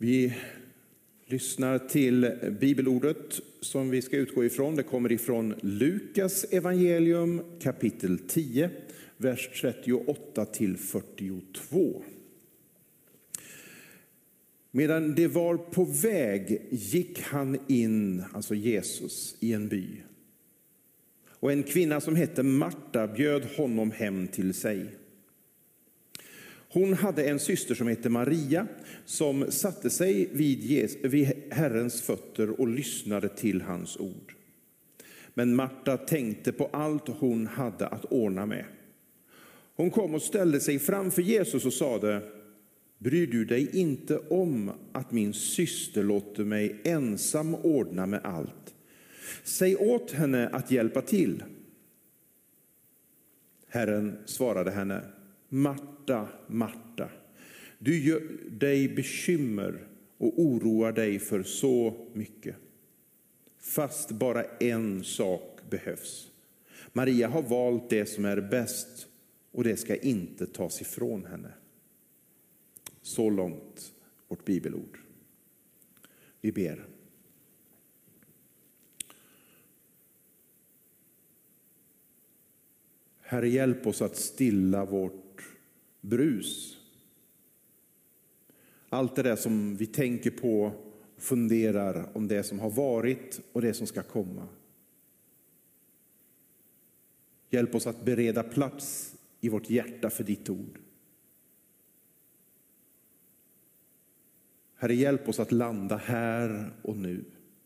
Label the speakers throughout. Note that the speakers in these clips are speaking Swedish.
Speaker 1: Vi lyssnar till bibelordet som vi ska utgå ifrån. Det kommer ifrån Lukas evangelium kapitel 10, vers 38 till 42. Medan det var på väg gick han in, alltså Jesus, i en by. Och en kvinna som hette Marta bjöd honom hem till sig. Hon hade en syster som hette Maria som satte sig vid Herrens fötter och lyssnade till hans ord. Men Marta tänkte på allt hon hade att ordna med. Hon kom och ställde sig framför Jesus och sade: bryr du dig inte om att min syster låter mig ensam ordna med allt? Säg åt henne att hjälpa till. Herren svarade henne: Marta, Marta, du gör dig bekymmer och oroar dig för så mycket. Fast bara en sak behövs. Maria har valt det som är bäst och det ska inte tas ifrån henne. Så långt vårt bibelord. Vi ber. Herre, hjälp oss att stilla vårt brus. Allt det där som vi tänker på och funderar om det som har varit och det som ska komma. Hjälp oss att bereda plats i vårt hjärta för ditt ord. Herre, hjälp oss att landa här och nu.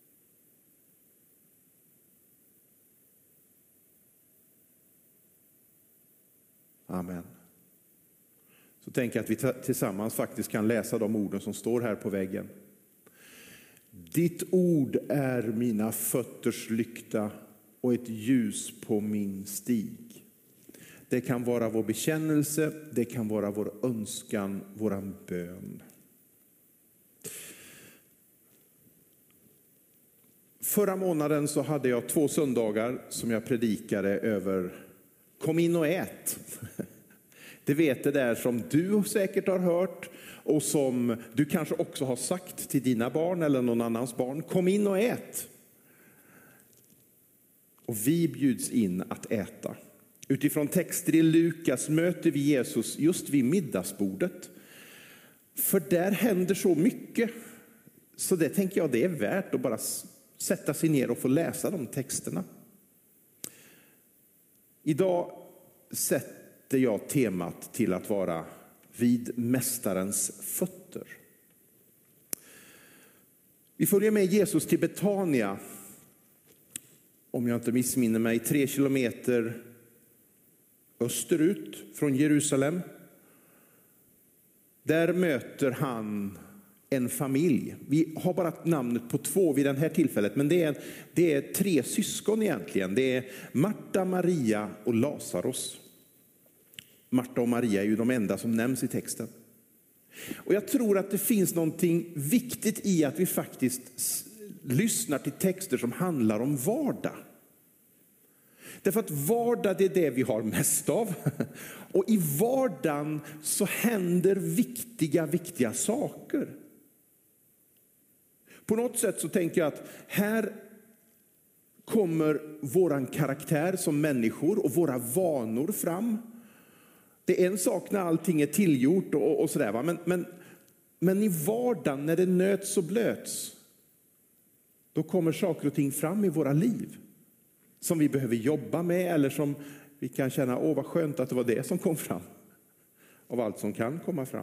Speaker 1: Amen. Så tänker jag att vi tillsammans faktiskt kan läsa de orden som står här på väggen. Ditt ord är mina fötters lykta och ett ljus på min stig. Det kan vara vår bekännelse, det kan vara vår önskan, våran bön. Förra månaden så hade jag 2 söndagar som jag predikade över kom in och ät. Det vet det där som du säkert har hört och som du kanske också har sagt till dina barn eller någon annans barn. Kom in och ät. Och vi bjuds in att äta. Utifrån texter i Lukas möter vi Jesus just vid middagsbordet. För där händer så mycket. Så det tänker jag det är värt att bara sätta sig ner och få läsa de texterna. Idag sätter jag temat till att vara vid mästarens fötter. Vi följer med Jesus till Betania. Om jag inte missminner mig 3 kilometer österut från Jerusalem. Där möter han en familj. Vi har bara namnet på 2 vid den här tillfället. Men det är 3 syskon egentligen. Det är Marta, Maria och Lazarus. Marta och Maria är ju de enda som nämns i texten. Och jag tror att det finns någonting viktigt i att vi faktiskt lyssnar till texter som handlar om vardag. Därför att vardag, det är det vi har mest av. Och i vardagen så händer viktiga saker. På något sätt så tänker jag att här kommer våran karaktär som människor och våra vanor fram. Det är en sak när allting är tillgjort och sådär, va? Men i vardagen när det nöts och blöts, då kommer saker och ting fram i våra liv. Som vi behöver jobba med eller som vi kan känna, vad skönt att det var det som kom fram. Av allt som kan komma fram.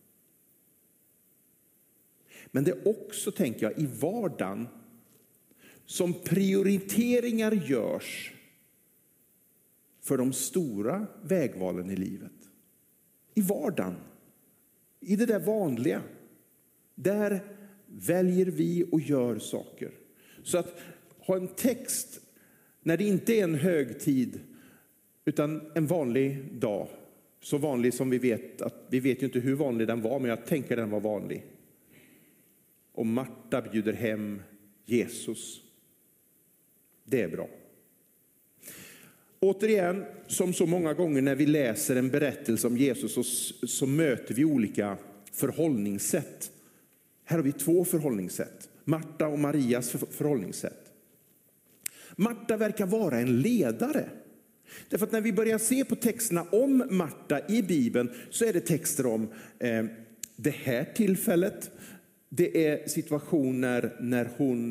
Speaker 1: Men det är också, tänker jag, i vardagen som prioriteringar görs för de stora vägvalen i livet. I vardagen, i det där vanliga, där väljer vi och gör saker. Så att ha en text när det inte är en högtid utan en vanlig dag, så vanlig som vi vet ju inte hur vanlig den var, men jag tänker den var vanlig. Och Marta bjuder hem Jesus. Det är bra. Återigen, som så många gånger när vi läser en berättelse om Jesus så möter vi olika förhållningssätt Här har vi två förhållningssätt. Marta och Marias förhållningssätt. Marta verkar vara en ledare. Därför att när vi börjar se på texterna om Marta i Bibeln så är det texter om det här tillfället. Det är situationer när hon...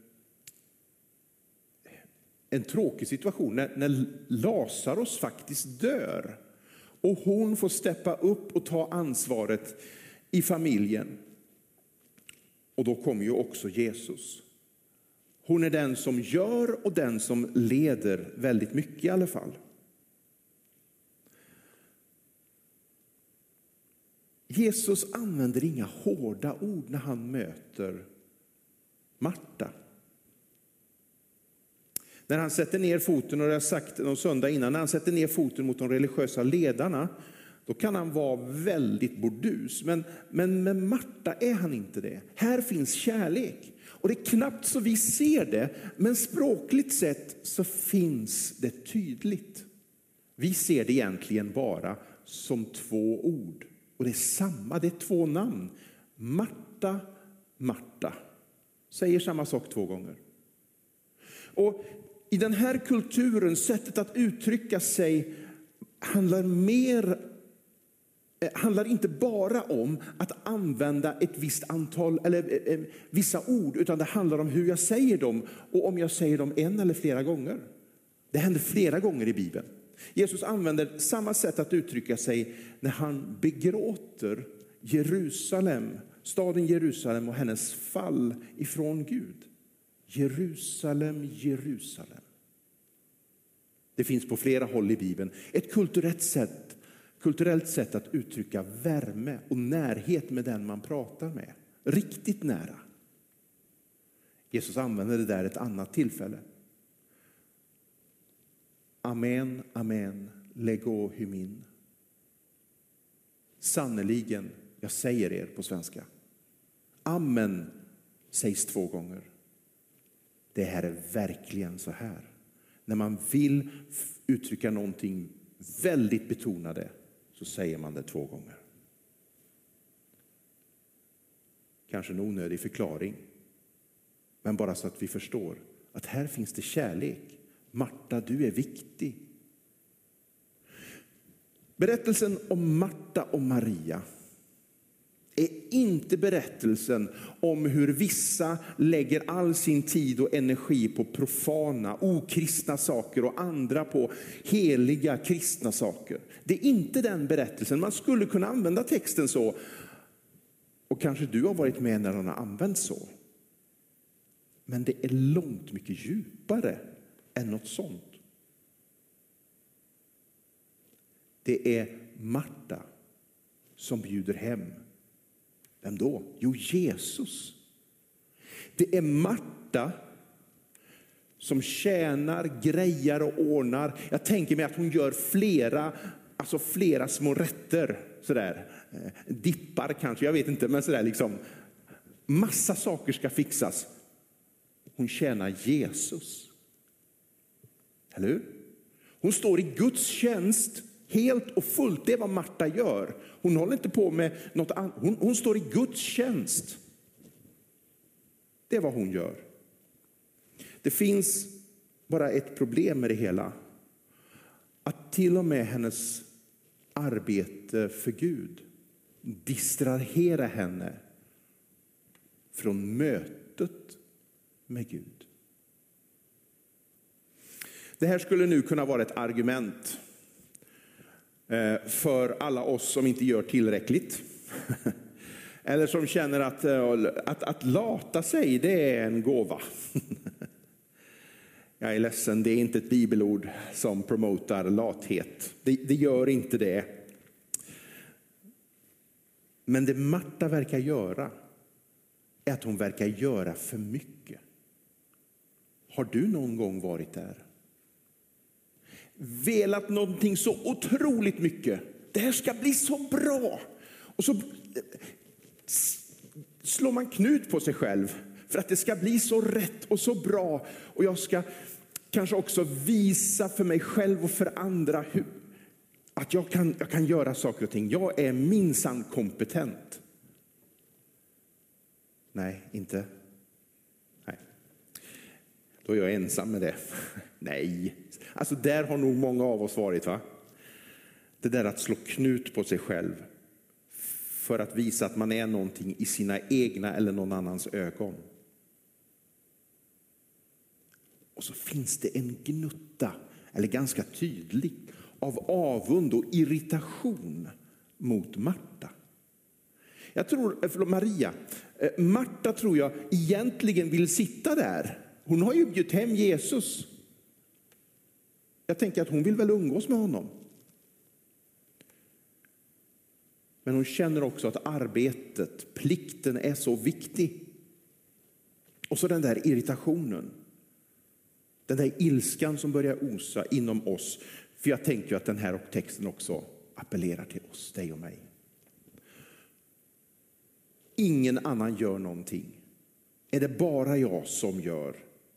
Speaker 1: En tråkig situation när Lazarus faktiskt dör. Och hon får steppa upp och ta ansvaret i familjen. Och då kommer ju också Jesus. Hon är den som gör och den som leder väldigt mycket i alla fall. Jesus använder inga hårda ord när han möter Marta. När han sätter ner foten, och det har jag sagt någon söndag innan, när han sätter ner foten mot de religiösa ledarna, då kan han vara väldigt bordus. Men med Marta är han inte det. Här finns kärlek. Och det är knappt så vi ser det, men språkligt sett så finns det tydligt. Vi ser det egentligen bara som två ord. Och det är samma, det är två namn. Marta, Marta. Säger samma sak två gånger. Och i den här kulturen, sättet att uttrycka sig handlar inte bara om att använda ett visst antal eller vissa ord, utan det handlar om hur jag säger dem och om jag säger dem en eller flera gånger. Det händer flera gånger i Bibeln. Jesus använder samma sätt att uttrycka sig när han begråter Jerusalem, staden Jerusalem och hennes fall ifrån Gud. Jerusalem, Jerusalem. Det finns på flera håll i Bibeln ett kulturellt sätt att uttrycka värme och närhet med den man pratar med. Riktigt nära. Jesus använder det där ett annat tillfälle. Amen, amen, lego hymin. Sannoliken, jag säger er på svenska. Amen sägs 2 gånger. Det här är verkligen så här. När man vill uttrycka någonting väldigt betonade så säger man det 2 gånger. Kanske en onödig förklaring. Men bara så att vi förstår att här finns det kärlek. Marta, du är viktig. Berättelsen om Marta och Maria är inte berättelsen om hur vissa lägger all sin tid och energi på profana, okristna saker och andra på heliga kristna saker. Det är inte den berättelsen. Man skulle kunna använda texten så. Och kanske du har varit med när den har använts så. Men det är långt mycket djupare än något sånt. Det är Marta som bjuder hem. Vem då? Jo, Jesus. Det är Marta som tjänar, grejar och ordnar. Jag tänker mig att hon gör flera små rätter. Sådär. Dippar kanske, jag vet inte. Men sådär liksom. Massa saker ska fixas. Hon tjänar Jesus. Eller hur? Hon står i Guds tjänst helt och fullt. Det är vad Marta gör. Hon håller inte på med något annat. Hon står i Guds tjänst. Det är vad hon gör. Det finns bara ett problem med det hela. Att till och med hennes arbete för Gud distraherar henne från mötet med Gud. Det här skulle nu kunna vara ett argument för alla oss som inte gör tillräckligt. Eller som känner att lata sig, det är en gåva. Jag är ledsen, det är inte ett bibelord som promotar lathet. Det gör inte det. Men det Marta verkar göra är att hon verkar göra för mycket. Har du någon gång varit där? Velat någonting så otroligt mycket. Det här ska bli så bra. Och så slår man knut på sig själv för att det ska bli så rätt och så bra. Och jag ska kanske också visa för mig själv och för andra att jag kan göra saker och ting. Jag är minsann kompetent. Nej, inte. Nej. Då är jag ensam med det. Nej. Alltså där har nog många av oss varit, va? Det där att slå knut på sig själv för att visa att man är någonting i sina egna eller någon annans ögon. Och så finns det en gnutta, eller ganska tydlig, av avund och irritation mot Marta. Jag tror, Maria, Marta tror jag egentligen vill sitta där. Hon har ju bjudit hem Jesus. Jag tänker att hon vill väl umgås med honom. Men hon känner också att arbetet, plikten är så viktig. Och så den där irritationen. Den där ilskan som börjar osa inom oss. För jag tänker att den här texten också appellerar till oss, dig och mig. Ingen annan gör någonting. Är det bara jag som gör?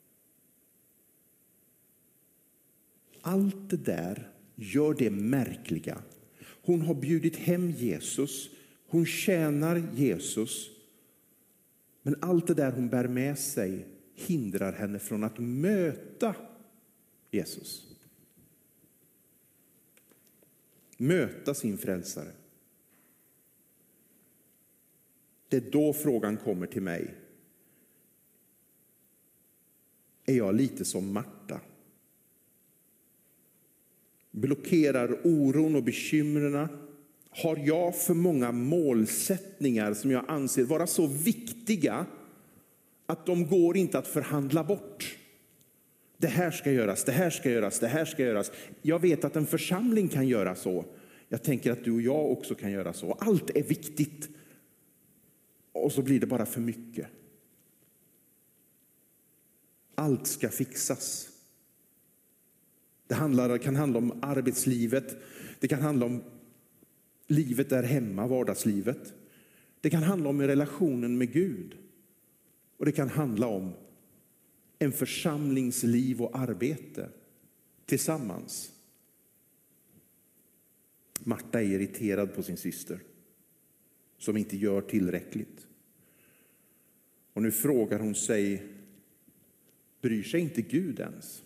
Speaker 1: Allt det där gör det märkliga. Hon har bjudit hem Jesus. Hon tjänar Jesus. Men allt det där hon bär med sig hindrar henne från att möta Jesus. Möta sin frälsare. Det är då frågan kommer till mig. Är jag lite som Marta? Blockerar oron och bekymren? Har jag för många målsättningar som jag anser vara så viktiga att de går inte att förhandla bort? Det här ska göras, det här ska göras, det här ska göras. Jag vet att en församling kan göra så. Jag tänker att du och jag också kan göra så. Allt är viktigt. Och så blir det bara för mycket. Allt ska fixas. Det kan handla om arbetslivet. Det kan handla om livet där hemma, vardagslivet. Det kan handla om relationen med Gud. Och det kan handla om en församlingsliv och arbete tillsammans. Marta är irriterad på sin syster som inte gör tillräckligt. Och nu frågar hon sig, bryr sig inte Gud ens?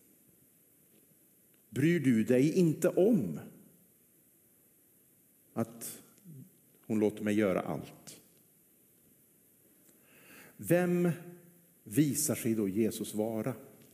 Speaker 1: Bryr du dig inte om att hon låter mig göra allt? Vem visar sig då Jesus vara?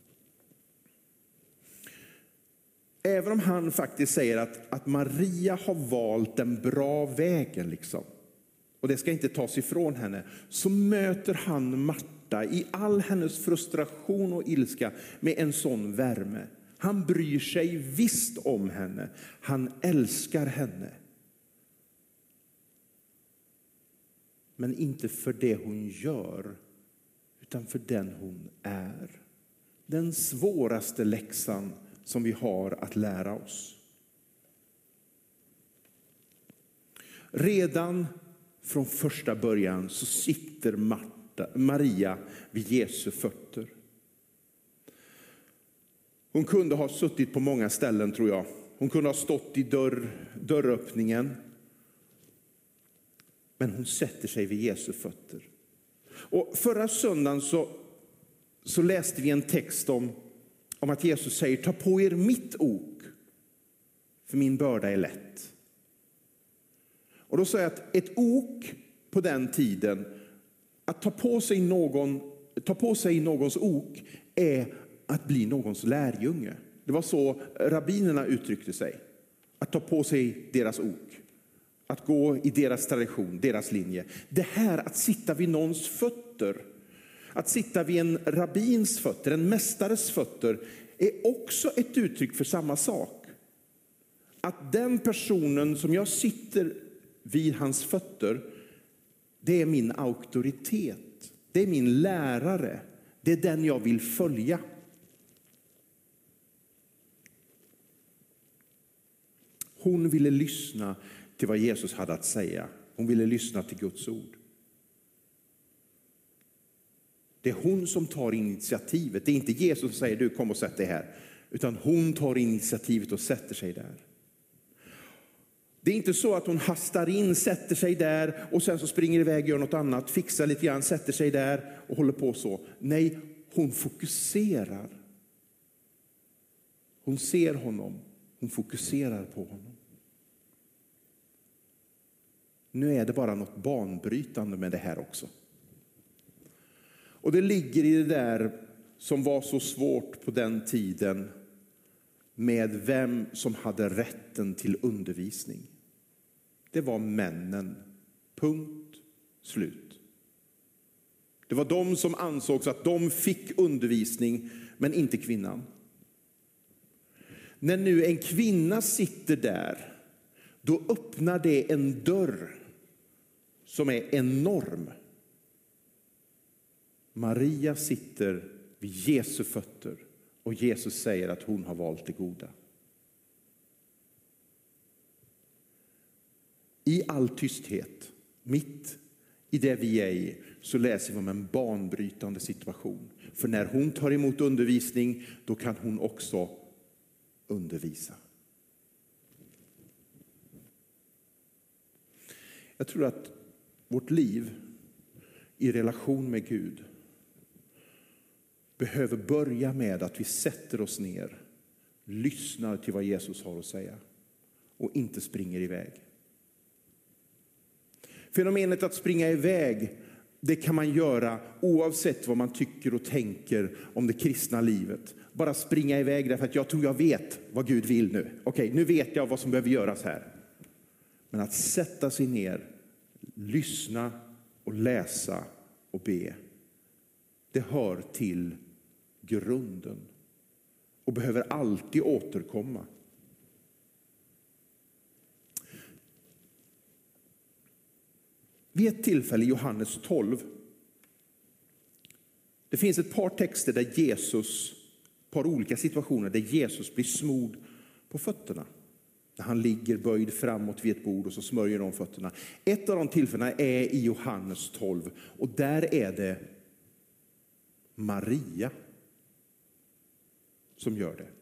Speaker 1: Även om han faktiskt säger att Maria har valt den bra vägen liksom, och det ska inte tas ifrån henne, så möter han Marta i all hennes frustration och ilska med en sån värme. Han bryr sig visst om henne. Han älskar henne. Men inte för det hon gör, utan för den hon är. Den svåraste läxan som vi har att lära oss. Redan från första början så sitter Maria vid Jesu fötter. Hon kunde ha suttit på många ställen, tror jag. Hon kunde ha stått i dörröppningen. Men hon sätter sig vid Jesu fötter. Och förra söndagen så läste vi en text om att Jesus säger, ta på er mitt ok, för min börda är lätt. Och då säger jag att ett ok på den tiden, att ta på sig någons ok, är att bli någons lärjunge. Det var så rabbinerna uttryckte sig. Att ta på sig deras ok. Att gå i deras tradition, deras linje. Det här att sitta vid någons fötter, att sitta vid en rabbins fötter, en mästares fötter, är också ett uttryck för samma sak. Att den personen som jag sitter vid hans fötter, det är min auktoritet. Det är min lärare. Det är den jag vill följa. Hon ville lyssna till vad Jesus hade att säga. Hon ville lyssna till Guds ord. Det är hon som tar initiativet. Det är inte Jesus som säger, du kom och sätt dig här. Utan hon tar initiativet och sätter sig där. Det är inte så att hon hastar in, sätter sig där och sen så springer iväg, gör något annat, fixar lite grann, sätter sig där och håller på så. Nej, hon fokuserar. Hon ser honom, hon fokuserar på honom. Nu är det bara något banbrytande med det här också. Och det ligger i det där som var så svårt på den tiden med vem som hade rätten till undervisning. Det var männen. Punkt. Slut. Det var de som ansågs att de fick undervisning, men inte kvinnan. När nu en kvinna sitter där, då öppnar det en dörr som är enorm. Maria sitter vid Jesu fötter och Jesus säger att hon har valt det goda. I all tysthet, mitt i det vi är i, så läser vi om en banbrytande situation. För när hon tar emot undervisning, då kan hon också undervisa. Jag tror att vårt liv i relation med Gud behöver börja med att vi sätter oss ner, lyssnar till vad Jesus har att säga och inte springer iväg. Fenomenet att springa iväg, det kan man göra oavsett vad man tycker och tänker om det kristna livet. Bara springa iväg därför att jag tror jag vet vad Gud vill nu. Okej, nu vet jag vad som behöver göras här. Men att sätta sig ner, lyssna och läsa och be, det hör till grunden och behöver alltid återkomma. Vid ett tillfälle i Johannes 12, det finns ett par texter där Jesus, ett par olika situationer där Jesus blir smord på fötterna. När han ligger böjd framåt vid ett bord och så smörjer de fötterna. Ett av de tillfällena är i Johannes 12 och där är det Maria som gör det.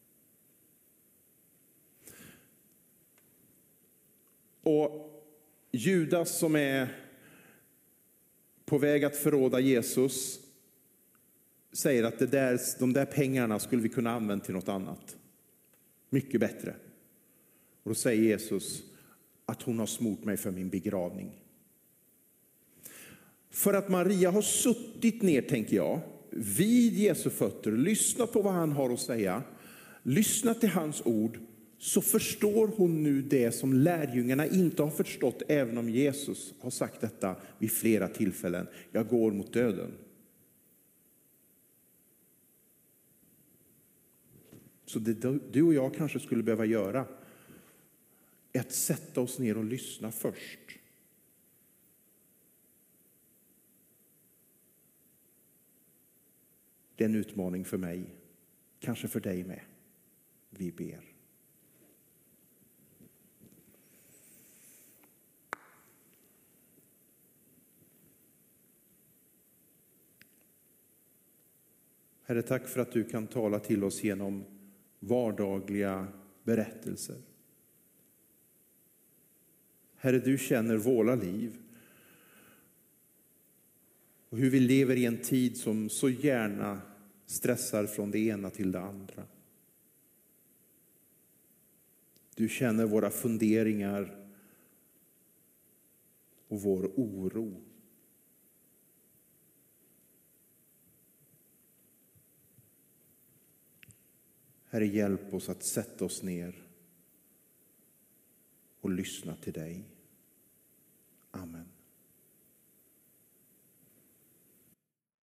Speaker 1: Och Judas som är på väg att förråda Jesus säger att de där pengarna skulle vi kunna använda till något annat. Mycket bättre. Och då säger Jesus att hon har smort mig för min begravning. För att Maria har suttit ner, tänker jag, vid Jesu fötter, lyssnat på vad han har att säga, lyssnat till hans ord, så förstår hon nu det som lärjungarna inte har förstått, även om Jesus har sagt detta vid flera tillfällen. Jag går mot döden. Så det du och jag kanske skulle behöva göra är att sätta oss ner och lyssna först. Det är en utmaning för mig, kanske för dig med. Vi ber. Herre, tack för att du kan tala till oss genom vardagliga berättelser. Herre, du känner våra liv och hur vi lever i en tid som så gärna stressar från det ena till det andra. Du känner våra funderingar och vår oro. Herre, hjälp oss att sätta oss ner och lyssna till dig.